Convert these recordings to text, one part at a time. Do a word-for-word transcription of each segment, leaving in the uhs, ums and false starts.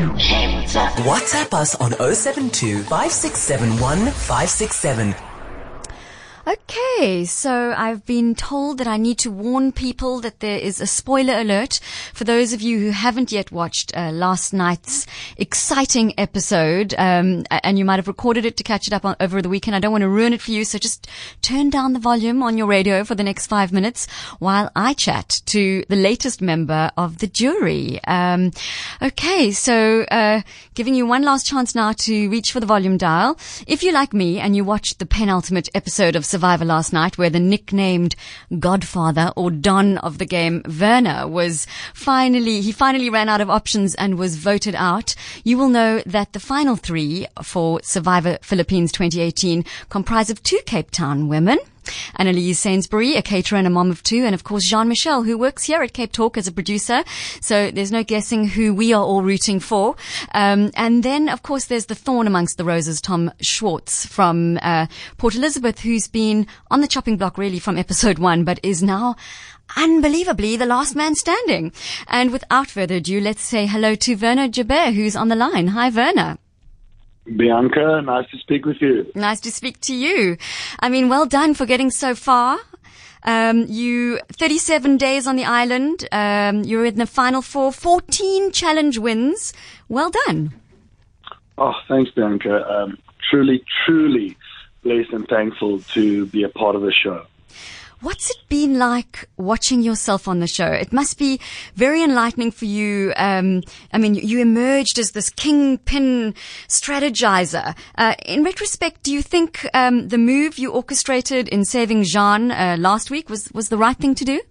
WhatsApp us on oh seven two, five six seven, one five six seven. Okay, so I've been told that I need to warn people that there is a spoiler alert for those of you who haven't yet watched uh, last night's exciting episode, um, and you might have recorded it to catch it up on, over the weekend. I don't want to ruin it for you, so just turn down the volume on your radio for the next five minutes while I chat to the latest member of the jury. Um, okay, so uh, giving you one last chance now to reach for the volume dial. If you're like me and you watched the penultimate episode of Survivor last night, where the nicknamed Godfather or Don of the game, Werner, was finally, he finally ran out of options and was voted out, you will know that the final three for Survivor Philippines twenty eighteen comprise of two Cape Town women. Annalise Sainsbury, a caterer and a mom of two, and of course Jean-Michel, who works here at Cape Talk as a producer. So there's no guessing who we are all rooting for. Um, and then, of course, there's the thorn amongst the roses, Tom Schwartz from uh, Port Elizabeth, who's been on the chopping block really from episode one, but is now unbelievably the last man standing. And without further ado, let's say hello to Werner Joubert, who's on the line. Hi, Werner. Bianca, nice to speak with you. Nice to speak to you. I mean, well done for getting so far. Um, you, thirty-seven days on the island. Um, you're in the final four, fourteen challenge wins. Well done. Oh, thanks, Bianca. Um, truly, truly blessed and thankful to be a part of the show. What's it been like watching yourself on the show? It must be very enlightening for you. Um, I mean, you emerged as this kingpin strategizer. Uh, in retrospect, do you think um, the move you orchestrated in saving Jean uh, last week was, was the right thing to do?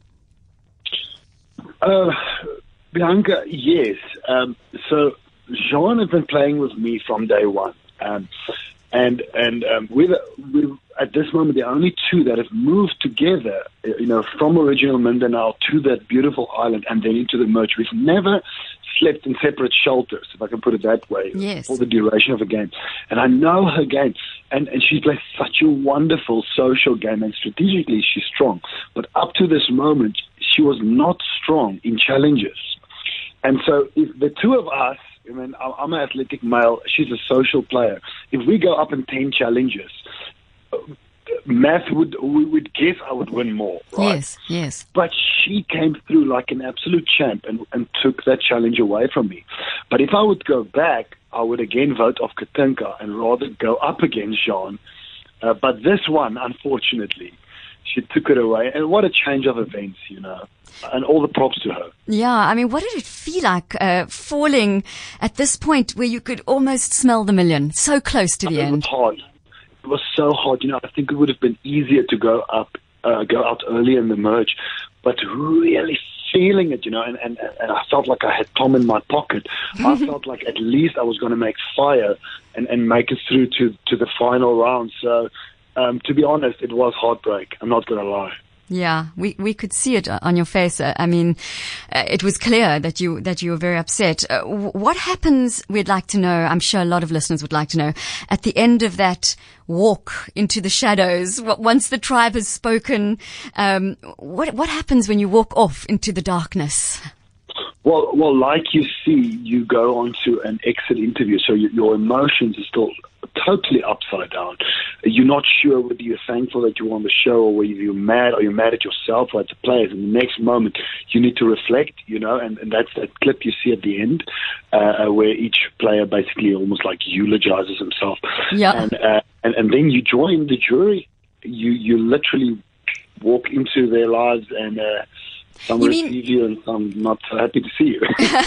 Uh, Bianca, yes. Um, so Jean has been playing with me from day one. Um, and and um, we're, we're at this moment the only two that have moved together, you know, from original Mindanao to that beautiful island and then into the merge. We've never slept in separate shelters, if I can put it that way, yes, for the duration of a game. And I know her game, and, and she plays such a wonderful social game, and strategically she's strong. But up to this moment, she was not strong in challenges. And so if the two of us, I mean, I'm an athletic male, she's a social player. If we go up in ten challenges, math would, we would guess I would win more, right? Yes, yes. But she came through like an absolute champ and, and took that challenge away from me. But if I would go back, I would again vote off Katinka and rather go up against Jean. Uh, but this one, unfortunately, she took it away. And what a change of events, you know. And all the props to her. Yeah, I mean, what did it feel like uh, falling at this point where you could almost smell the million, so close to the it end? It was hard. It was so hard. You know, I think it would have been easier to go up, uh, go out early in the merge, but really feeling it, you know, and, and, and I felt like I had Tom in my pocket. I felt like at least I was going to make fire and, and make it through to, to the final round. So, um, to be honest, it was heartbreak. I'm not going to lie. Yeah, we, we could see it on your face. I mean, uh, it was clear that you, that you were very upset. Uh, what happens, we'd like to know, I'm sure a lot of listeners would like to know, at the end of that walk into the shadows, once the tribe has spoken, um, what, what happens when you walk off into the darkness? Well, well, like you see, you go on to an exit interview, so you, your emotions are still totally upside down. You're not sure whether you're thankful that you were on the show or whether you're mad or you're mad at yourself or at the players. And the next moment, you need to reflect, you know, and, and that's that clip you see at the end uh, where each player basically almost like eulogizes himself. Yeah. And, uh, and, and then you join the jury. You, you literally walk into their lives and uh, some you receive mean- you and some not so happy to see you.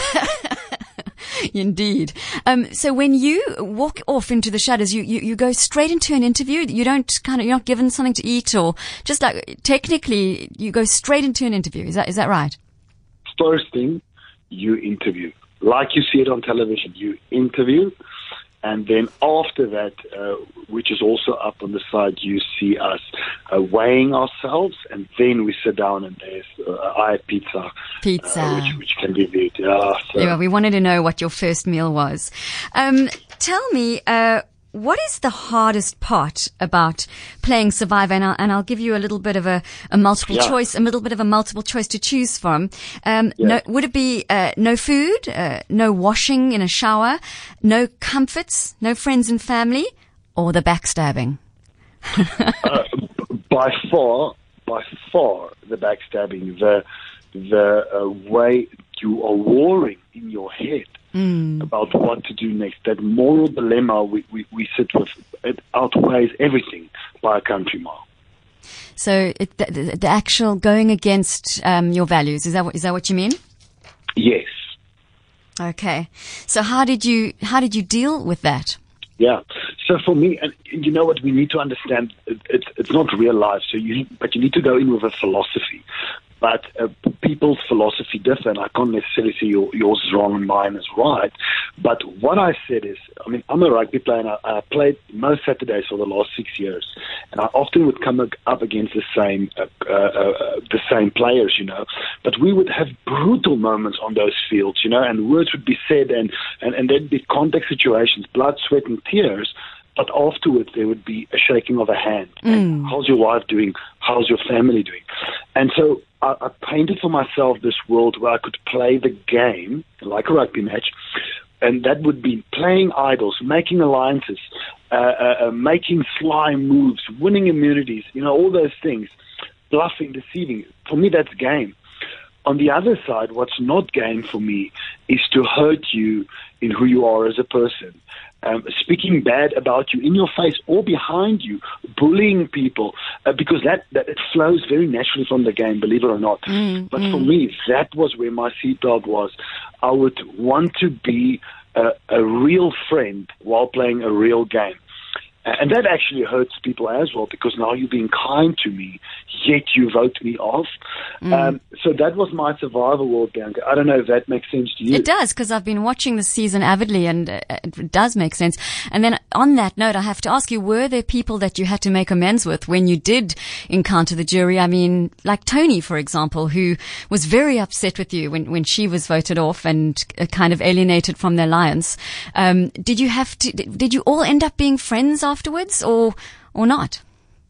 Indeed. Um, so when you walk off into the shadows, you, you, you go straight into an interview. You don't kind of, you're not given something to eat or just like technically you go straight into an interview. Is that, is that right? First thing, you interview. Like you see it on television, you interview. And then after that, uh, which is also up on the side, you see us uh, weighing ourselves, and then we sit down and there's uh, I had pizza, pizza, uh, which, which can be viewed. Yeah, so. Yeah, we wanted to know what your first meal was. Um, tell me, uh, what is the hardest part about playing Survivor? And I'll, and I'll give you a little bit of a, a multiple Yeah. choice, a little bit of a multiple choice to choose from. Um, Yeah. no, would it be uh, no food, uh, no washing in a shower, no comforts, no friends and family, or the backstabbing? uh, by far, by far, the backstabbing, the the uh, way you are warring in your head Mm. about what to do next. That moral dilemma we, we, we sit with, it outweighs everything by a country mile. So it, the, the, the actual going against um, your values, is that what, is that what you mean? Yes. Okay. So how did you how did you deal with that? Yeah. So for me, and you know what, we need to understand, it, it's it's not real life. So you, but you need to go in with a philosophy. But uh, people's philosophy differ, and I can't necessarily say your, yours is wrong and mine is right. But what I said is, I mean, I'm a rugby player, and I, I played most Saturdays for the last six years, and I often would come up against the same uh, uh, uh, the same players, you know. But we would have brutal moments on those fields, you know, and words would be said, and and, and there'd be contact situations, blood, sweat, and tears. But afterwards, there would be a shaking of a hand. Mm. And how's your wife doing? How's your family doing? And so I, I painted for myself this world where I could play the game like a rugby match, and that would be playing idols, making alliances, uh, uh, uh, making sly moves, winning immunities, you know, all those things, bluffing, deceiving. For me, that's game. On the other side, what's not game for me is to hurt you in who you are as a person. Um, speaking bad about you in your face or behind you, bullying people, uh, because that, that it flows very naturally from the game, believe it or not. Mm, but mm. for me, that was where my seatbelt was. I would want to be a, a real friend while playing a real game. And that actually hurts people as well, because now you're being kind to me, yet you vote me off. Mm. Um, so that was my survival world, Bianca. I don't know if that makes sense to you. It does, because I've been watching the season avidly, and uh, it does make sense. And then on that note, I have to ask you, were there people that you had to make amends with when you did encounter the jury? I mean, like Tony, for example, who was very upset with you when, when she was voted off and uh, kind of alienated from the alliance. Um, did you have to, did you all end up being friends afterwards, or, or not?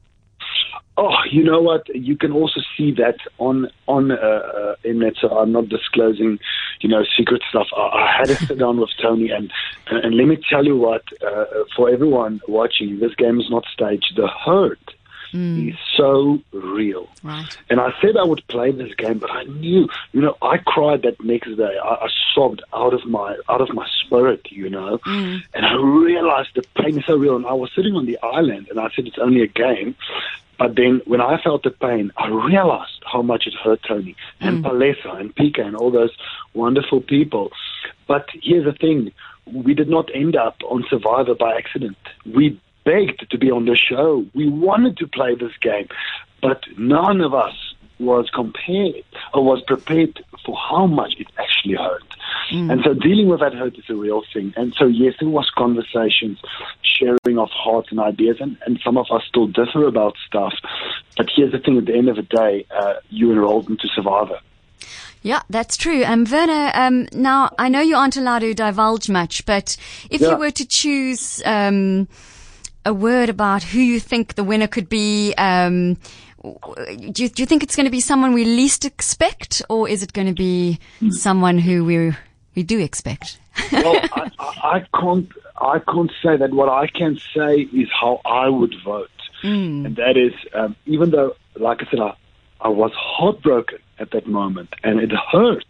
Oh, you know what? You can also see that on on uh, uh, Mnet. So I'm not disclosing, you know, secret stuff. I, I had to sit down with Tony, and and, and let me tell you what. Uh, for everyone watching, this game is not staged. The hurt mm. is so real. Right. And I said I would play this game, but I knew, you know, I cried that next day. I, I sobbed out of my out of my spirit, you know, mm. and I realized the pain is so real. And I was sitting on the island, and I said it's only a game. But then when I felt the pain, I realized how much it hurt Tony and mm. Palesa and Pika and all those wonderful people. But here's the thing. We did not end up on Survivor by accident. We begged to be on the show. We wanted to play this game. But none of us was compared or was prepared for how much it actually hurt. Mm. And so dealing with that hurt is a real thing. And so, yes, there was conversations, sharing of hearts and ideas, and, and some of us still differ about stuff. But here's the thing, at the end of the day, uh, you enrolled into Survivor. Yeah, that's true. Um, Werner, um, now, I know you aren't allowed to divulge much, but if yeah. you were to choose um, a word about who you think the winner could be, um, do you, do you think it's going to be someone we least expect, or is it going to be mm. someone who we we do expect? Well, I, I, I can't I can't say that. What I can say is how I would vote, mm. and that is, um, even though, like I said, I, I was heartbroken at that moment, and it hurt.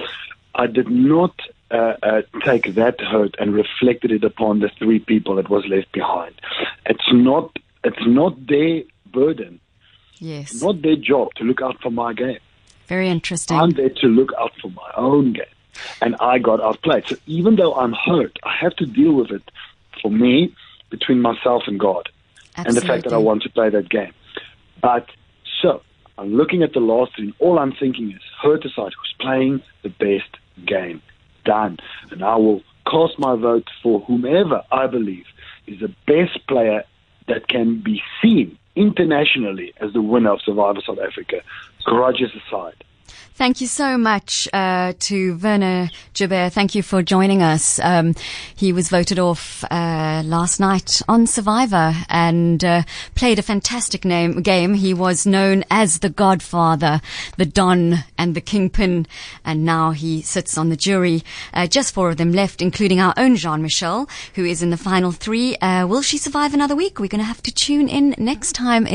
I did not uh, uh, take that hurt and reflected it upon the three people that was left behind. It's not it's not their burden. Yes. It's not their job to look out for my game. Very interesting. I'm there to look out for my own game. And I got outplayed. So even though I'm hurt, I have to deal with it, for me, between myself and God. Absolutely. And the fact that I want to play that game. But, so, I'm looking at the last three. All I'm thinking is, hurt aside, who's playing the best game? Done. And I will cast my vote for whomever I believe is the best player that can be seen internationally as the winner of Survivor South Africa, grudges aside. Thank you so much uh, to Werner Joubert. Thank you for joining us. Um, he was voted off uh, last night on Survivor and uh, played a fantastic name, game. He was known as the Godfather, the Don, and the Kingpin, and now he sits on the jury. Uh, just four of them left, including our own Jean-Michel, who is in the final three. Uh, will she survive another week? We're going to have to tune in next time.